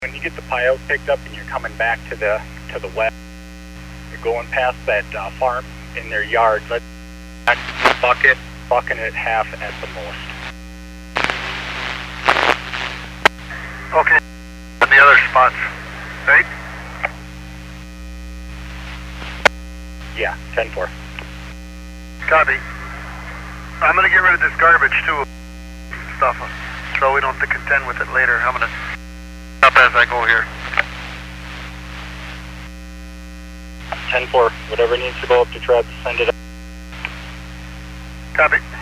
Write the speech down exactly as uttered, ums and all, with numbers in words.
When you get the pile picked up and you're coming back to the to the west, you're going past that uh, farm in their yard. Let's bucket, bucking it half at the most. Okay. And the other spots, right? Yeah, ten four. Copy. I'm gonna get rid of this garbage too, stuff, so we don't have to contend with it later. I'm gonna up as I go here. ten four. Whatever needs to go up to Trev, send it up. Copy.